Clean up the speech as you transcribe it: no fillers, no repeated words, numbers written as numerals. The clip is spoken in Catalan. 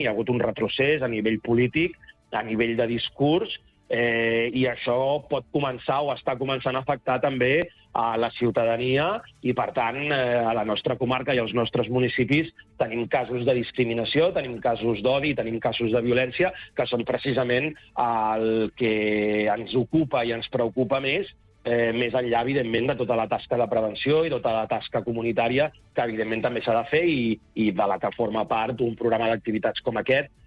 hi ha hagut un retrocés a nivell polític, a nivell de discurs, i això pot començar o està començant a afectar també a la ciutadania i, per tant, a la nostra comarca i als nostres municipis tenim casos de discriminació, tenim casos d'odi, tenim casos de violència, que són precisament el que ens ocupa i ens preocupa més enllà, evidentment, de tota la tasca de prevenció i tota la tasca comunitària que, evidentment, també s'ha de fer i de la que forma part un programa d'activitats com aquest,